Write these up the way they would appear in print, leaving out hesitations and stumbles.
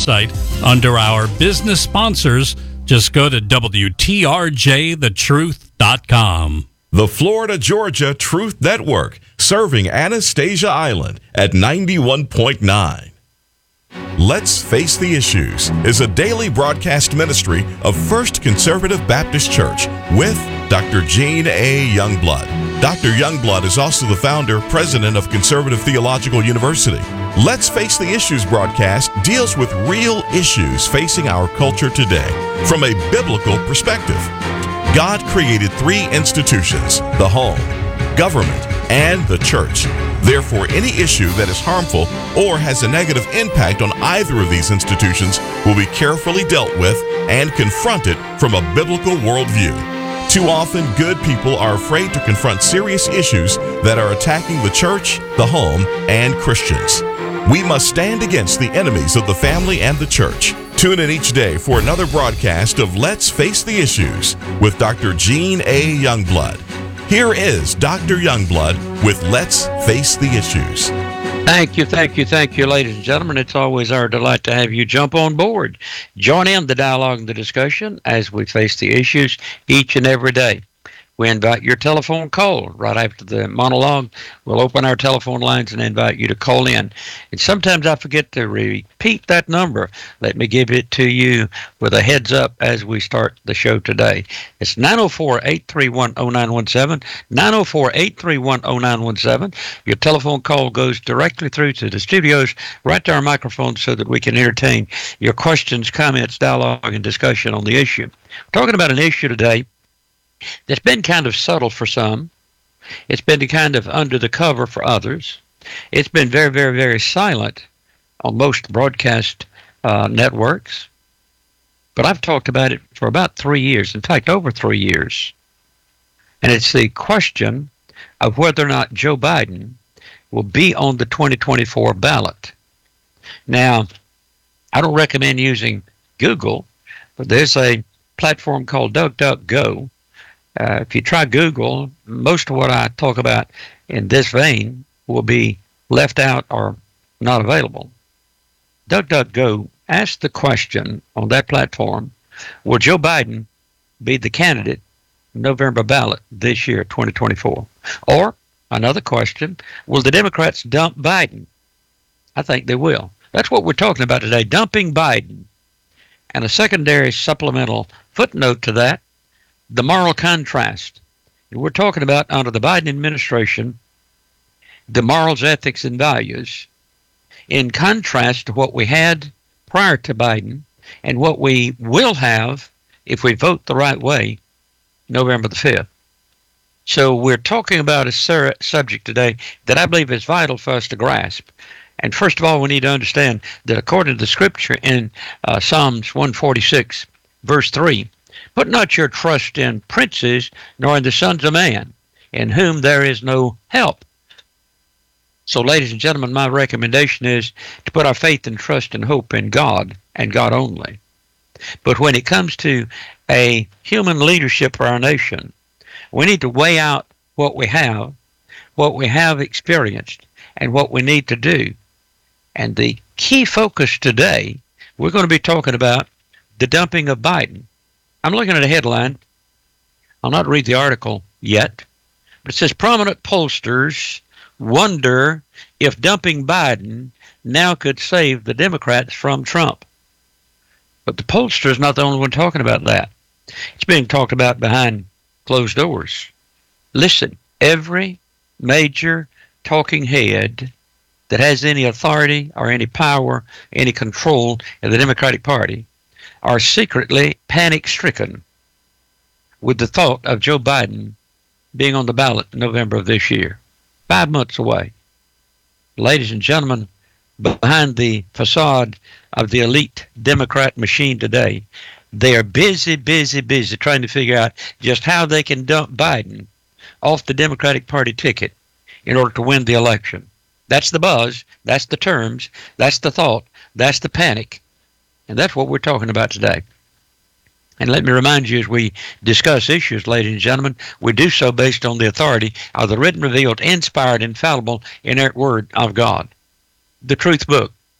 website under our business sponsors. Just go to WTRJTheTruth.com. The Florida Georgia Truth Network, serving Anastasia Island at 91.9. Let's Face the Issues is a daily broadcast ministry of First Conservative Baptist Church with Dr. Gene A. Youngblood. Dr. Youngblood is also the founder, president of Conservative Theological University. Let's Face the Issues broadcast deals with real issues facing our culture today from a biblical perspective. God created three institutions: the home, government, and the church. Therefore, any issue that is harmful or has a negative impact on either of these institutions will be carefully dealt with and confronted from a biblical worldview. Too often, good people are afraid to confront serious issues that are attacking the church, the home, and Christians. We must stand against the enemies of the family and the church. Tune in each day for another broadcast of Let's Face the Issues with Dr. Gene A. Youngblood. Here is Dr. Youngblood with Let's Face the Issues. Thank you, ladies and gentlemen. It's always our delight to have you jump on board. Join in the dialogue and the discussion as we face the issues each and every day. We invite your telephone call. Right after the monologue, we'll open our telephone lines and invite you to call in. And sometimes I forget to repeat that number. Let me give it to you with a heads up as we start the show today. It's 904-831-0917, 904-831-0917. Your telephone call goes directly through to the studios, right to our microphone, so that we can entertain your questions, comments, dialogue, and discussion on the issue. We're talking about an issue today that's been kind of subtle for some. It's been kind of under the cover for others. It's been very, very, very silent on most broadcast networks. But I've talked about it for about 3 years, in fact, over 3 years. And it's the question of whether or not Joe Biden will be on the 2024 ballot. Now, I don't recommend using Google, but there's a platform called DuckDuckGo. If you try Google, most of what I talk about in this vein will be left out or not available. DuckDuckGo asked the question on that platform, will Joe Biden be the candidate in November ballot this year, 2024? Or, another question, will the Democrats dump Biden? I think they will. That's what we're talking about today, dumping Biden. And a secondary supplemental footnote to that, the moral contrast. We're talking about, under the Biden administration, the morals, ethics, and values, in contrast to what we had prior to Biden and what we will have if we vote the right way November the 5th. So we're talking about a subject today that I believe is vital for us to grasp. And first of all, we need to understand that according to the scripture in Psalms 146, verse 3, put not your trust in princes, nor in the sons of man, in whom there is no help. So, ladies and gentlemen, my recommendation is to put our faith and trust and hope in God and God only. But when it comes to a human leadership for our nation, we need to weigh out what we have experienced, and what we need to do. And the key focus today, we're going to be talking about the dumping of Biden. I'm looking at a headline. I'll not read the article yet, but it says prominent pollsters wonder if dumping Biden now could save the Democrats from Trump. But the pollster is not the only one talking about that. It's being talked about behind closed doors. Listen, every major talking head that has any authority or any power, any control in the Democratic Party are secretly panic-stricken with the thought of Joe Biden being on the ballot in November of this year, 5 months away. Ladies and gentlemen, behind the facade of the elite Democrat machine today, they are busy trying to figure out just how they can dump Biden off the Democratic Party ticket in order to win the election. That's the buzz, that's the terms, that's the thought, that's the panic. And that's what we're talking about today. And let me remind you, as we discuss issues, ladies and gentlemen, we do so based on the authority of the written, revealed, inspired, infallible, inerrant Word of God. The Truth Book.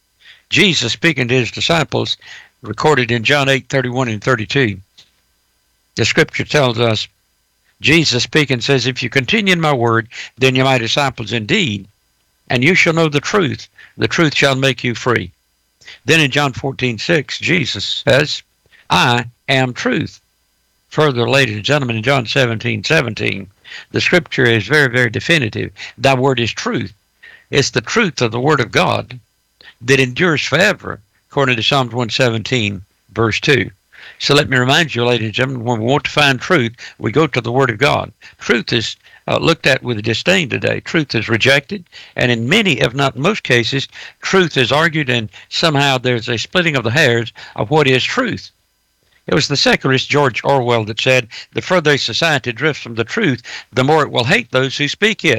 Jesus speaking to his disciples, recorded in John 8:31 and 32. The scripture tells us, Jesus speaking says, if you continue in my word, then you're my disciples indeed, and you shall know the truth. The truth shall make you free. Then in John 14:6, Jesus says, I am truth. Further, ladies and gentlemen, in John 17:17, the scripture is very, very definitive. Thy word is truth. It's the truth of the word of God that endures forever, according to Psalms 117, verse 2. So let me remind you, ladies and gentlemen, when we want to find truth, we go to the Word of God. Truth is looked at with disdain today. Truth is rejected, and in many, if not most cases, truth is argued, and somehow there's a splitting of the hairs of what is truth. It was the secularist George Orwell that said, the further a society drifts from the truth, the more it will hate those who speak it.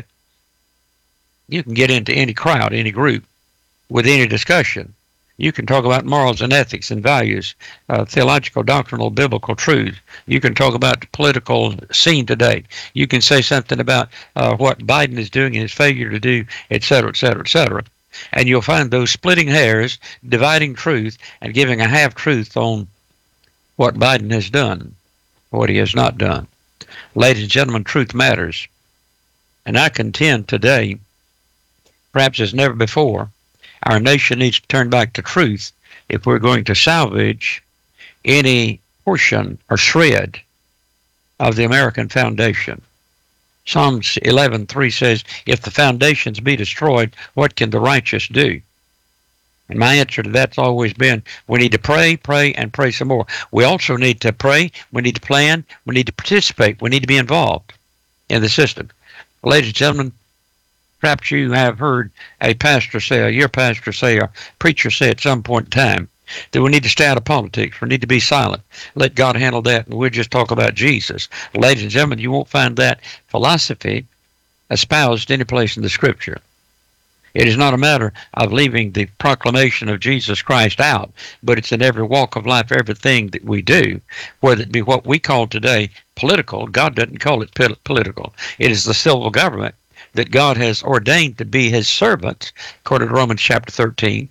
You can get into any crowd, any group, with any discussion. You can talk about morals and ethics and values, theological, doctrinal, biblical truth. You can talk about the political scene today. You can say something about what Biden is doing and his failure to do, et cetera, et cetera, et cetera. And you'll find those splitting hairs, dividing truth, and giving a half-truth on what Biden has done, what he has not done. Ladies and gentlemen, truth matters. And I contend today, perhaps as never before, our nation needs to turn back to truth if we're going to salvage any portion or shred of the American foundation. Psalms 11:3 says, if the foundations be destroyed, what can the righteous do? And my answer to that's always been, we need to pray, and pray some more. We also need to pray, we need to plan, we need to participate, we need to be involved in the system. Ladies and gentlemen, perhaps you have heard a pastor say, or your pastor say, or preacher say at some point in time, that we need to stay out of politics. We need to be silent. Let God handle that, and we'll just talk about Jesus. Ladies and gentlemen, you won't find that philosophy espoused any place in the Scripture. It is not a matter of leaving the proclamation of Jesus Christ out, but it's in every walk of life, everything that we do, whether it be what we call today political. God doesn't call it political. It is the civil government that God has ordained to be his servants, according to Romans chapter 13.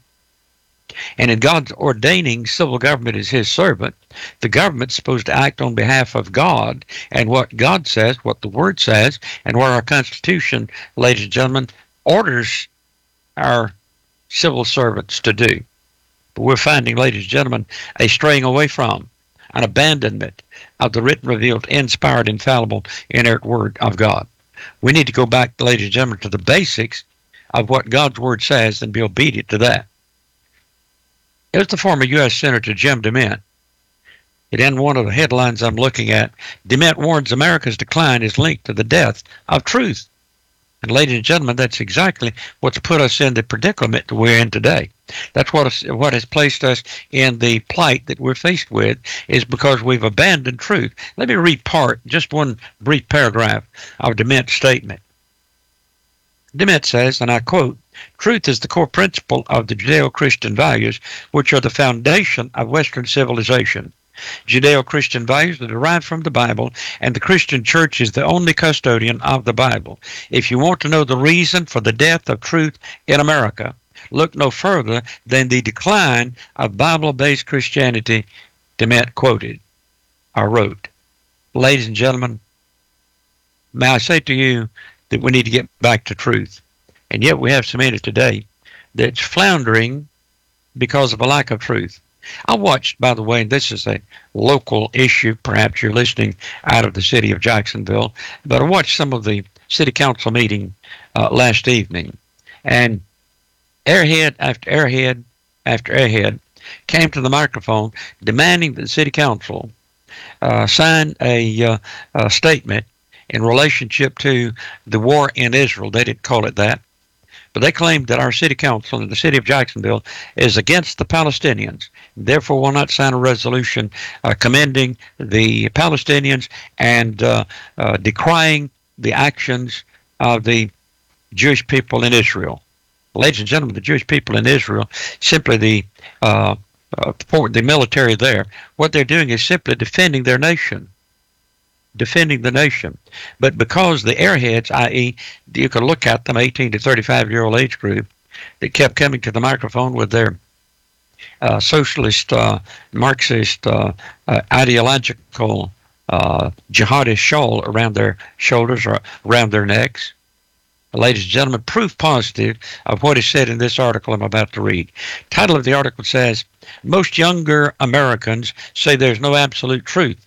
And in God's ordaining civil government as his servant, the government's supposed to act on behalf of God and what God says, what the Word says, and what our Constitution, ladies and gentlemen, orders our civil servants to do. But we're finding, ladies and gentlemen, a straying away from, an abandonment of the written, revealed, inspired, infallible, inerrant Word of God. We need to go back, ladies and gentlemen, to the basics of what God's Word says and be obedient to that. It was the former U.S. Senator Jim DeMint. It in one of the headlines I'm looking at, DeMint warns America's decline is linked to the death of truth. And ladies and gentlemen, that's exactly what's put us in the predicament that we're in today. That's what has placed us in the plight that we're faced with, is because we've abandoned truth. Let me read just one brief paragraph of DeMint's statement. DeMint says, and I quote, truth is the core principle of the Judeo-Christian values, which are the foundation of Western civilization. Judeo-Christian values are derived from the Bible, and the Christian church is the only custodian of the Bible. If you want to know the reason for the death of truth in America, look no further than the decline of Bible-based Christianity, DeMint quoted or wrote. Ladies and gentlemen, may I say to you that we need to get back to truth. And yet we have so many today that's floundering because of a lack of truth. I watched, by the way, and this is a local issue, perhaps you're listening out of the city of Jacksonville, but I watched some of the city council meeting last evening, and airhead after airhead after airhead came to the microphone demanding that the city council sign a statement in relationship to the war in Israel. They didn't call it that, but they claimed that our city council in the city of Jacksonville is against the Palestinians, therefore will not sign a resolution commending the Palestinians and decrying the actions of the Jewish people in Israel. Ladies and gentlemen, the Jewish people in Israel, simply the military there, what they're doing is simply defending their nation. Defending the nation. But because the airheads, i.e., you can look at them, 18 to 35-year-old age group, that kept coming to the microphone with their socialist, Marxist, ideological jihadist shawl around their shoulders or around their necks. Ladies and gentlemen, proof positive of what is said in this article I'm about to read. Title of the article says, most younger Americans say there's no absolute truth.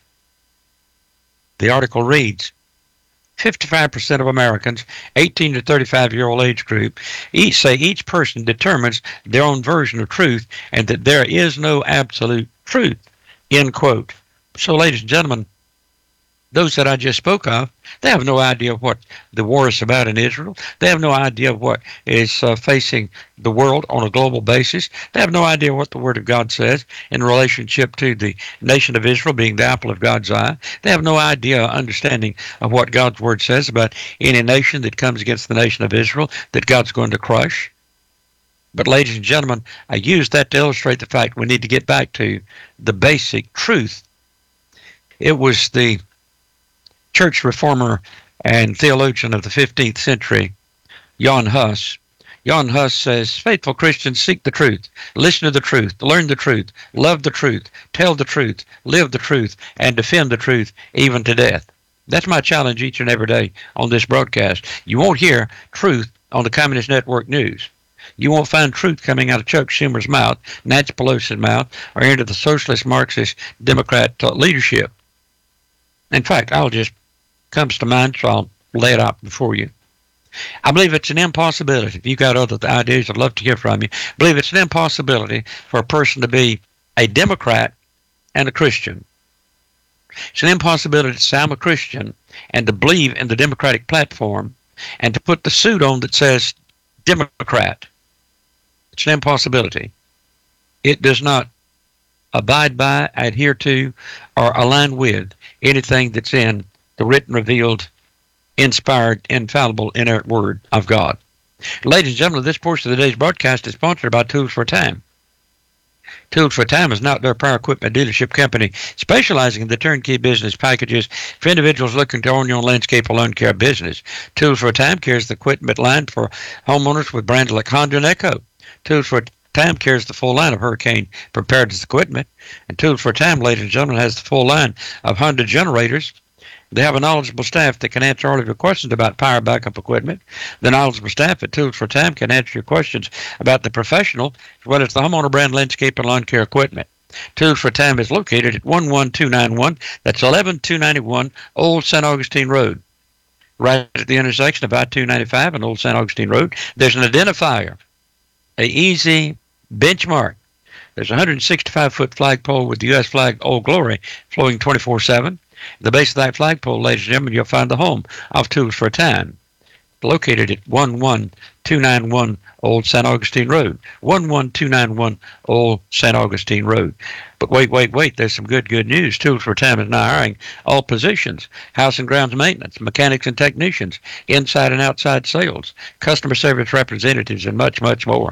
The article reads, 55% of Americans, 18 to 35-year-old age group, say each person determines their own version of truth and that there is no absolute truth, end quote. So, ladies and gentlemen, those that I just spoke of, they have no idea what the war is about in Israel. They have no idea what is facing the world on a global basis. They have no idea what the Word of God says in relationship to the nation of Israel being the apple of God's eye. They have no idea, understanding of what God's Word says about any nation that comes against the nation of Israel that God's going to crush. But, ladies and gentlemen, I use that to illustrate the fact we need to get back to the basic truth. It was the church reformer and theologian of the 15th century, Jan Hus. Jan Hus says, faithful Christians seek the truth, listen to the truth, learn the truth, love the truth, tell the truth, live the truth, and defend the truth even to death. That's my challenge each and every day on this broadcast. You won't hear truth on the Communist Network News. You won't find truth coming out of Chuck Schumer's mouth, Nancy Pelosi's mouth, or into the socialist, Marxist, Democrat leadership. In fact, comes to mind, so I'll lay it out before you. I believe it's an impossibility. If you've got other ideas, I'd love to hear from you. I believe it's an impossibility for a person to be a Democrat and a Christian. It's an impossibility to say I'm a Christian and to believe in the Democratic platform and to put the suit on that says Democrat. It's an impossibility. It does not abide by, adhere to, or align with anything that's in the written, revealed, inspired, infallible, inerrant Word of God. Ladies and gentlemen, this portion of the day's broadcast is sponsored by Tools for Time. Tools for Time is an outdoor power equipment dealership company specializing in the turnkey business packages for individuals looking to own your own landscape or lawn care business. Tools for Time carries the equipment line for homeowners with brands like Honda and Echo. Tools for Time carries the full line of Hurricane preparedness equipment. And Tools for Time, ladies and gentlemen, has the full line of Honda generators. They have a knowledgeable staff that can answer all of your questions about power backup equipment. The knowledgeable staff at Tools for Time can answer your questions about the professional as well as the homeowner brand landscape and lawn care equipment. Tools for Time is located at 11291, that's 11291 Old St. Augustine Road. Right at the intersection of I-295 and Old St. Augustine Road, there's an identifier, an easy benchmark. There's a 165-foot flagpole with the U.S. flag, Old Glory, flowing 24/7. At the base of that flagpole, ladies and gentlemen, you'll find the home of Tools for Time, located at 11291 Old St. Augustine Road. 11291 Old St. Augustine Road. But wait, there's some good news. Tools for Time is now hiring all positions: house and grounds maintenance, mechanics and technicians, inside and outside sales, customer service representatives, and much more.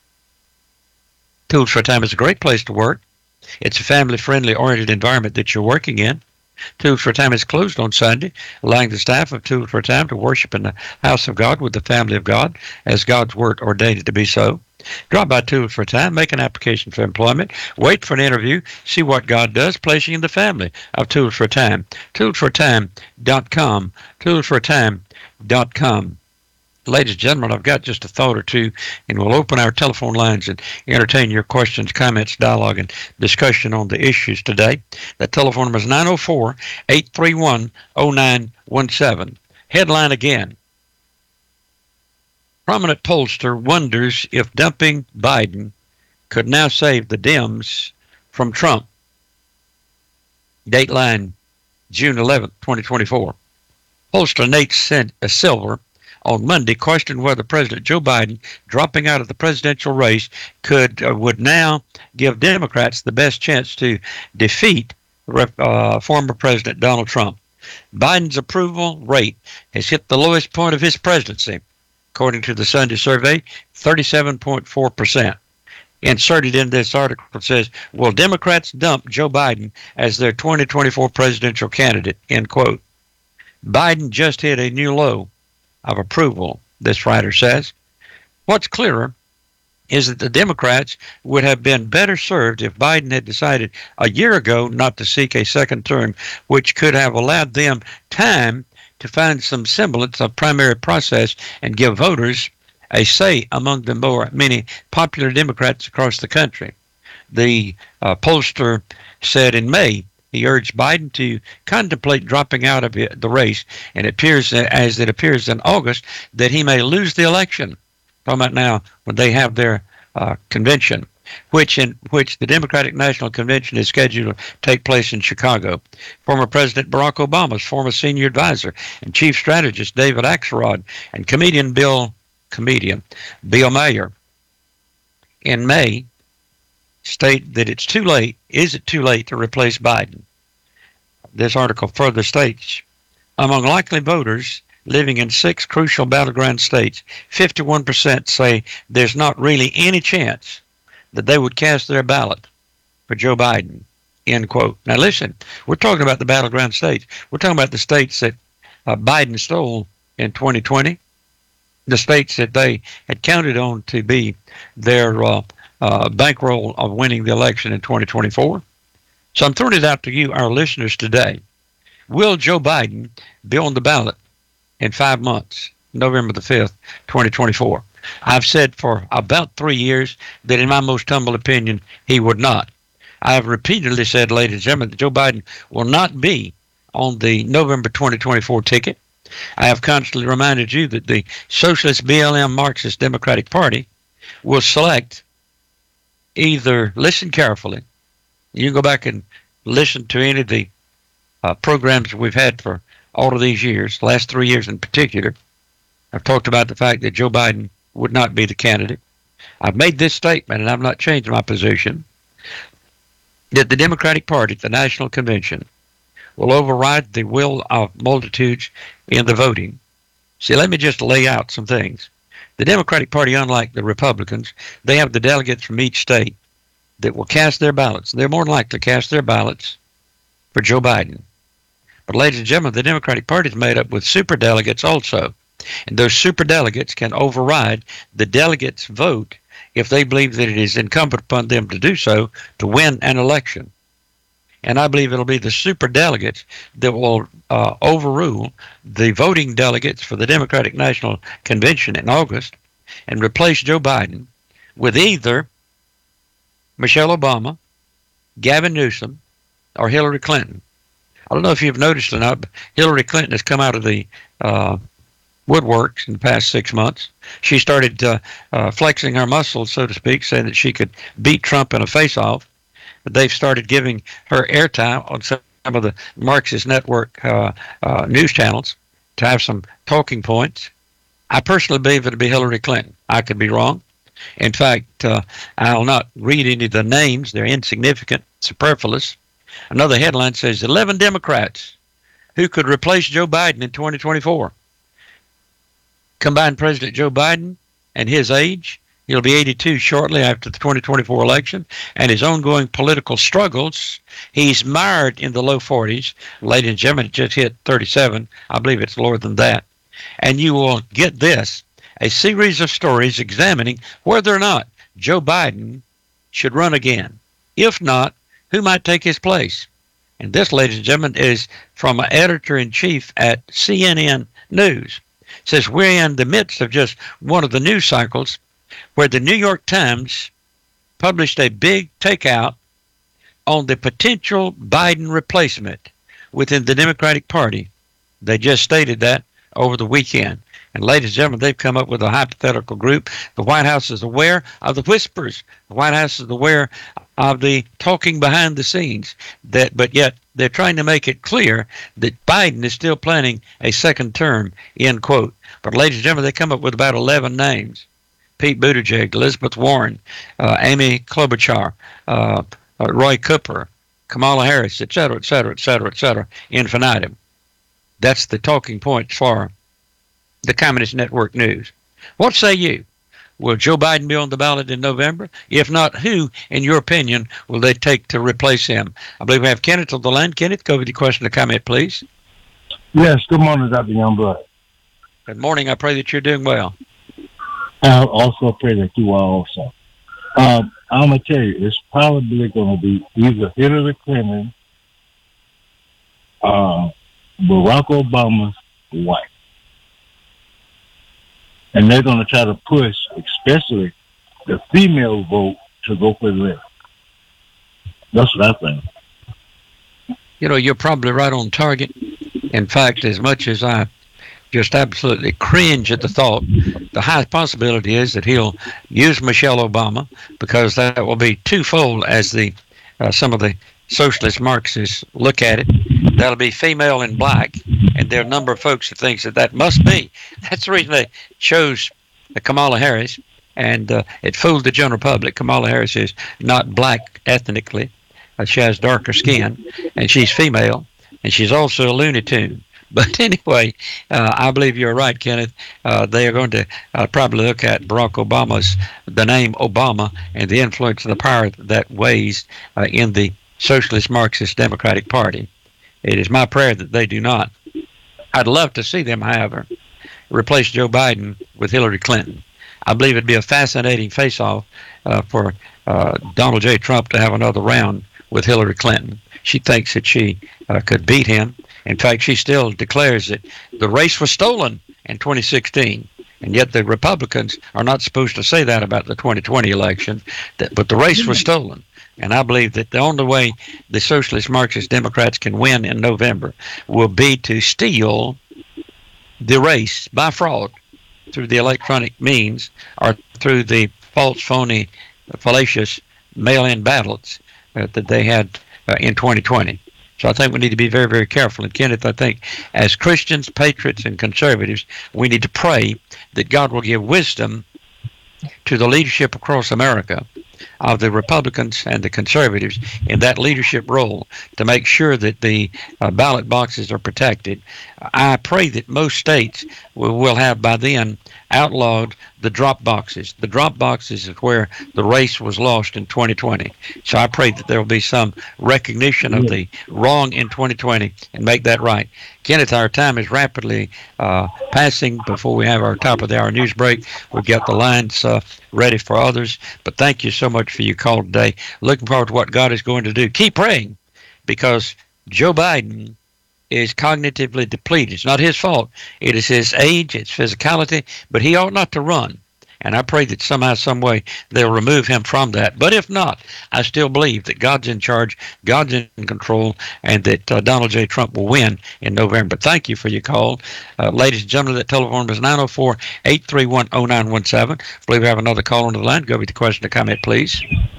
Tools for Time is a great place to work. It's a family-friendly oriented environment that you're working in. Tools for Time is closed on Sunday, allowing the staff of Tools for Time to worship in the house of God with the family of God, as God's Word ordained it to be so. Drop by Tools for Time, make an application for employment, wait for an interview, see what God does, place you in the family of Tools for Time. ToolsForTime.com. ToolsForTime.com. Ladies and gentlemen, I've got just a thought or two, and we'll open our telephone lines and entertain your questions, comments, dialogue, and discussion on the issues today. That telephone number is 904-831-0917. Headline again: prominent pollster wonders if dumping Biden could now save the Dems from Trump. Dateline June 11th, 2024. Pollster Nate Silver on Monday questioned whether President Joe Biden dropping out of the presidential race would now give Democrats the best chance to defeat former President Donald Trump. Biden's approval rate has hit the lowest point of his presidency, according to the Sunday survey, 37.4%. Inserted in this article says, will Democrats dump Joe Biden as their 2024 presidential candidate, end quote. Biden just hit a new low of approval, this writer says. What's clearer is that the Democrats would have been better served if Biden had decided a year ago not to seek a second term, which could have allowed them time to find some semblance of primary process and give voters a say among the many popular Democrats across the country. The pollster said in May he urged Biden to contemplate dropping out of the race, and it appears in August that he may lose the election. Talking about now when they have their convention, which the Democratic National Convention is scheduled to take place in Chicago. Former President Barack Obama's former senior advisor and chief strategist David Axelrod and comedian Bill Maher in May state that it's too late. Is it too late to replace Biden? This article further states, among likely voters living in 6 crucial battleground states, 51% say there's not really any chance that they would cast their ballot for Joe Biden, end quote. Now listen, we're talking about the battleground states. We're talking about the states that Biden stole in 2020, the states that they had counted on to be their bankroll of winning the election in 2024. So I'm throwing it out to you, our listeners today. Will Joe Biden be on the ballot in 5 months, November the 5th, 2024? I've said for about 3 years that in my most humble opinion, he would not. I have repeatedly said, ladies and gentlemen, that Joe Biden will not be on the November 2024 ticket. I have constantly reminded you that the Socialist BLM Marxist Democratic Party will select either, listen carefully, you can go back and listen to any of the programs we've had for all of these years, the last 3 years in particular. I've talked about the fact that Joe Biden would not be the candidate. I've made this statement, and I've not changed my position, that the Democratic Party, the National Convention, will override the will of multitudes in the voting. See, let me just lay out some things. The Democratic Party, unlike the Republicans, they have the delegates from each state that will cast their ballots. They're more likely to cast their ballots for Joe Biden. But ladies and gentlemen, the Democratic Party is made up with superdelegates also. And those superdelegates can override the delegates' vote if they believe that it is incumbent upon them to do so to win an election. And I believe it'll be the superdelegates that will overrule the voting delegates for the Democratic National Convention in August and replace Joe Biden with either Michelle Obama, Gavin Newsom, or Hillary Clinton. I don't know if you've noticed or not, but Hillary Clinton has come out of the woodworks in the past 6 months. She started flexing her muscles, so to speak, saying that she could beat Trump in a face-off. But they've started giving her airtime on some of the Marxist network news channels to have some talking points. I personally believe it'll be Hillary Clinton. I could be wrong. In fact, I'll not read any of the names. They're insignificant, superfluous. Another headline says 11 Democrats who could replace Joe Biden in 2024. Combine President Joe Biden and his age, he'll be 82 shortly after the 2024 election, and his ongoing political struggles, he's mired in the low 40s. Ladies and gentlemen, it just hit 37. I believe it's lower than that. And you will get this, a series of stories examining whether or not Joe Biden should run again. If not, who might take his place? And this, ladies and gentlemen, is from an editor-in-chief at CNN News. It says, we're in the midst of just one of the news cycles where the New York Times published a big takeout on the potential Biden replacement within the Democratic Party. They just stated that over the weekend. And ladies and gentlemen, they've come up with a hypothetical group. The White House is aware of the whispers. The White House is aware of the talking behind the scenes. But yet they're trying to make it clear that Biden is still planning a second term, end quote. But ladies and gentlemen, they come up with about 11 names. Pete Buttigieg, Elizabeth Warren, Amy Klobuchar, Roy Cooper, Kamala Harris, et cetera, et cetera, et cetera, et cetera, infinitum. That's the talking points for the Communist Network News. What say you? Will Joe Biden be on the ballot in November? If not, who, in your opinion, will they take to replace him? I believe we have Kenneth on the line. Kenneth, go with your question or comment, please. Yes, good morning, Dr. Youngblood. Good morning. I pray that you're doing well. I also pray that you are also. I'm gonna tell you, it's probably going to be either Hillary Clinton, Barack Obama's wife, and they're going to try to push, especially the female vote, to go for the left. That's what I think. You know, you're probably right on target. In fact, as much as I just absolutely cringe at the thought, the highest possibility is that he'll use Michelle Obama, because that will be twofold as the some of the socialist Marxists look at it. That'll be female and black, and there are a number of folks that thinks that must be. That's the reason they chose Kamala Harris, and it fooled the general public. Kamala Harris is not black ethnically. She has darker skin, and she's female, and she's also a Looney Tune. But anyway, I believe you're right, Kenneth. They are going to probably look at Barack Obama's, the name Obama, and the influence and the power that weighs in the Socialist Marxist Democratic Party. It is my prayer that they do not. I'd love to see them, however, replace Joe Biden with Hillary Clinton. I believe it'd be a fascinating face-off for Donald J. Trump to have another round with Hillary Clinton. She thinks that she could beat him. In fact, she still declares that the race was stolen in 2016, and yet the Republicans are not supposed to say that about the 2020 election, but the race was stolen. And I believe that the only way the Socialist Marxist Democrats can win in November will be to steal the race by fraud through the electronic means or through the false, phony, fallacious mail-in ballots that they had in 2020. So I think we need to be very, very careful. And Kenneth, I think as Christians, patriots, and conservatives, we need to pray that God will give wisdom to the leadership across America of the Republicans and the conservatives in that leadership role to make sure that the ballot boxes are protected. I pray that most states will have by then outlawed the drop boxes. The drop boxes is where the race was lost in 2020. So I pray that there will be some recognition of the wrong in 2020 and make that right. Kenneth, our time is rapidly passing before we have our top of the hour news break. We've got the lines ready for others, but thank you so much for your call today. Looking forward to what God is going to do. Keep praying, because Joe Biden is cognitively depleted. It's not his fault. It is his age, it's physicality, but he ought not to run. And I pray that somehow, some way, they'll remove him from that. But if not, I still believe that God's in charge, God's in control, and that Donald J. Trump will win in November. Thank you for your call. Ladies and gentlemen, that telephone is 904-831-0917. I believe we have another call on the line. Go with the question or comment, please.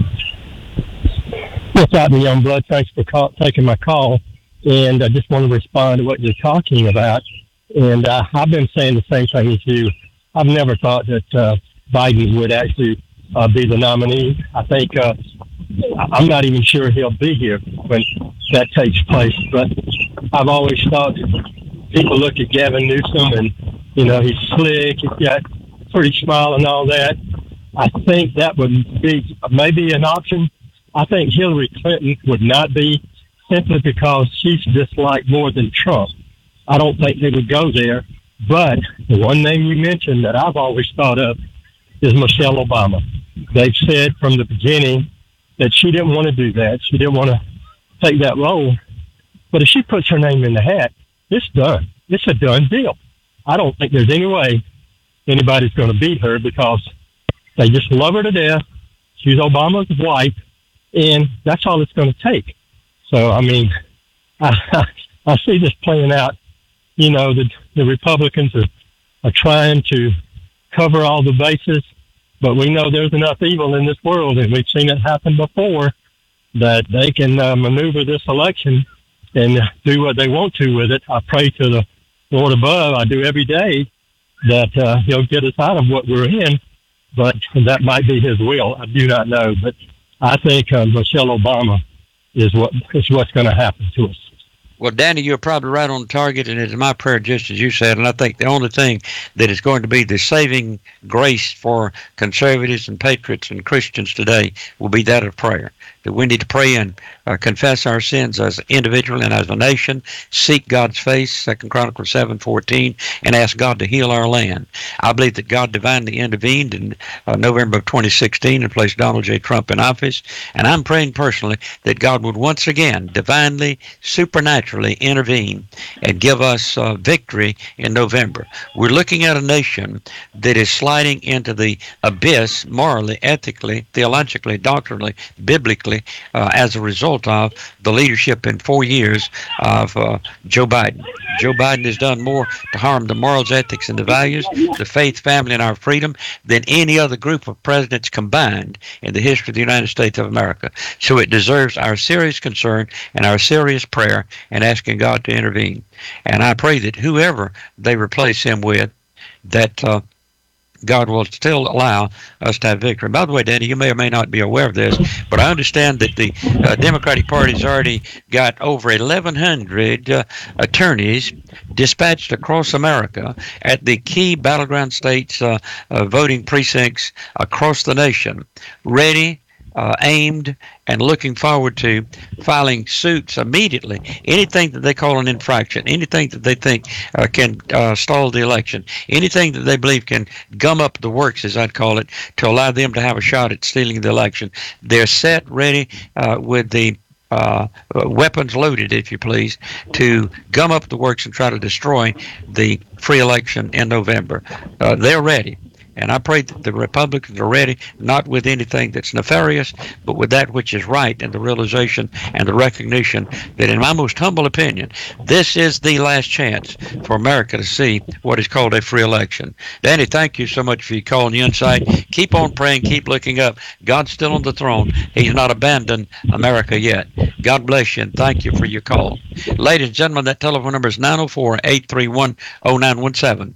Yes, Dr. Youngblood, thanks for taking my call. And I just want to respond to what you're talking about. And I've been saying the same thing as you. I've never thought that Biden would actually be the nominee. I think I'm not even sure he'll be here when that takes place. But I've always thought people look at Gavin Newsom and, you know, he's slick, he's got a pretty smile and all that. I think that would be maybe an option. I think Hillary Clinton would not be, simply because she's disliked more than Trump. I don't think they would go there. But the one name you mentioned that I've always thought of is Michelle Obama. They've said from the beginning that she didn't want to do that. She didn't want to take that role. But if she puts her name in the hat, it's done. It's a done deal. I don't think there's any way anybody's going to beat her, because they just love her to death. She's Obama's wife, and that's all it's going to take. So, I mean, I see this playing out. You know, the Republicans are trying to cover all the bases, but we know there's enough evil in this world, and we've seen it happen before, that they can maneuver this election and do what they want to with it. I pray to the Lord above, I do every day, that he'll get us out of what we're in, but that might be his will. I do not know, but I think Michelle Obama is what's going to happen to us. Well, Danny, you're probably right on target, and it's my prayer, just as you said. And I think the only thing that is going to be the saving grace for conservatives and patriots and Christians today will be that of prayer. that we need to pray and confess our sins as an individual and as a nation, seek God's face, 2 Chronicles 7:14, and ask God to heal our land. I believe that God divinely intervened in November of 2016 and placed Donald J. Trump in office, and I'm praying personally that God would once again divinely, supernaturally intervene and give us victory in November. We're looking at a nation that is sliding into the abyss morally, ethically, theologically, doctrinally, biblically, as a result of the leadership in 4 years of Joe Biden. Joe Biden has done more to harm the morals, ethics, and the values, the faith, family, and our freedom than any other group of presidents combined in the history of the United States of America. So it deserves our serious concern and our serious prayer and asking God to intervene. And I pray that whoever they replace him with, that God will still allow us to have victory. By the way, Danny, you may or may not be aware of this, but I understand that the Democratic Party's already got over 1,100 attorneys dispatched across America at the key battleground states voting precincts across the nation, ready, aimed, and looking forward to filing suits immediately. Anything that they call an infraction, anything that they think can stall the election, anything that they believe can gum up the works, as I'd call it, to allow them to have a shot at stealing the election. They're set, ready, with the weapons loaded, if you please, to gum up the works and try to destroy the free election in November. They're ready. And I pray that the Republicans are ready, not with anything that's nefarious, but with that which is right, and the realization and the recognition that, in my most humble opinion, this is the last chance for America to see what is called a free election. Danny, thank you so much for your call and your insight. Keep on praying, keep looking up. God's still on the throne. He's not abandoned America yet. God bless you, and thank you for your call. Ladies and gentlemen, that telephone number is 904-831-0917.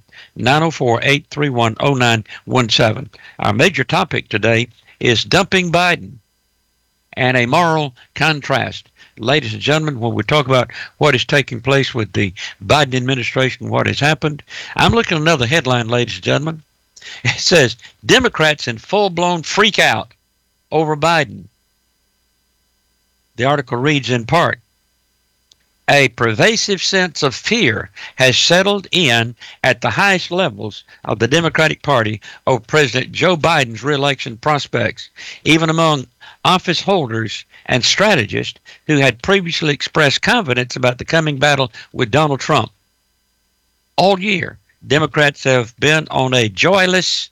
904-831-0917. Our major topic today is dumping Biden and a moral contrast. Ladies and gentlemen, when we talk about what is taking place with the Biden administration, what has happened, I'm looking at another headline, ladies and gentlemen. It says, Democrats in full-blown freak out over Biden. The article reads in part, a pervasive sense of fear has settled in at the highest levels of the Democratic Party over President Joe Biden's re-election prospects, even among office holders and strategists who had previously expressed confidence about the coming battle with Donald Trump. All year, Democrats have been on a joyless,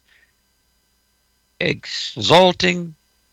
exhausting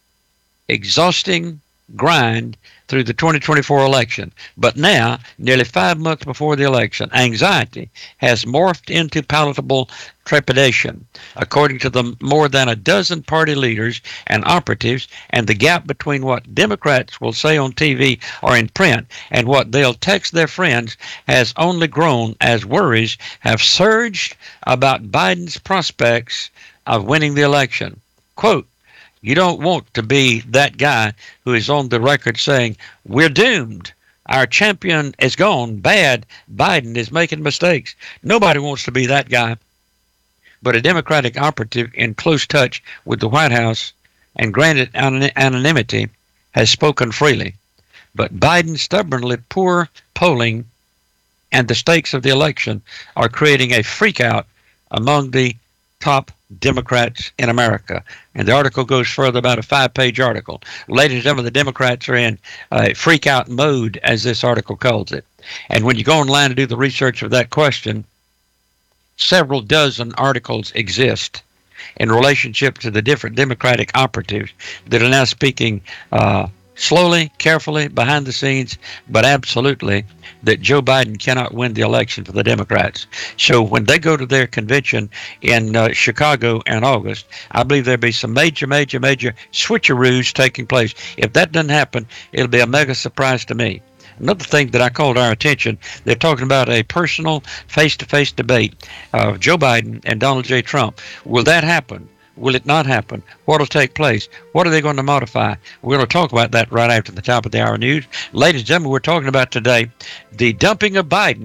grind through the 2024 election. But now, nearly 5 months before the election, anxiety has morphed into palatable trepidation. According to the more than a dozen party leaders and operatives, and the gap between what Democrats will say on TV or in print and what they'll text their friends has only grown as worries have surged about Biden's prospects of winning the election. Quote, you don't want to be that guy who is on the record saying, we're doomed. Our champion is gone. Bad. Biden is making mistakes. Nobody wants to be that guy. But a Democratic operative in close touch with the White House and granted anonymity has spoken freely. But Biden's stubbornly poor polling and the stakes of the election are creating a freakout among the top Democrats in America. And the article goes further, about a 5-page article. Ladies and gentlemen, the Democrats are in freak out mode, as this article calls it. And when you go online to do the research of that question, several dozen articles exist in relationship to the different Democratic operatives that are now speaking slowly, carefully, behind the scenes, but absolutely that Joe Biden cannot win the election for the Democrats. So when they go to their convention in Chicago in August, I believe there'll be some major switcheroos taking place. If that doesn't happen, it'll be a mega surprise to me. Another thing that I called our attention, they're talking about a personal face-to-face debate of Joe Biden and Donald J. Trump. Will that happen? Will it not happen? What will take place? What are they going to modify? We're going to talk about that right after the top of the hour news. Ladies and gentlemen, we're talking about today the dumping of Biden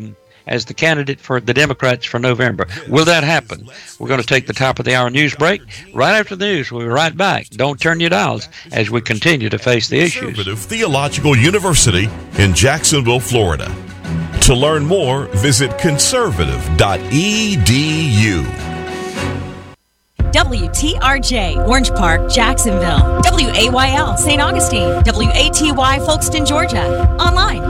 as the candidate for the Democrats for November. Will that happen? We're going to take the top of the hour news break. Right after the news, we'll be right back. Don't turn your dials as we continue to face the issues. Conservative Theological University in Jacksonville, Florida. To learn more, visit conservative.edu. WTRJ, Orange Park, Jacksonville. WAYL, St. Augustine. WATY, Folkestone, Georgia. Online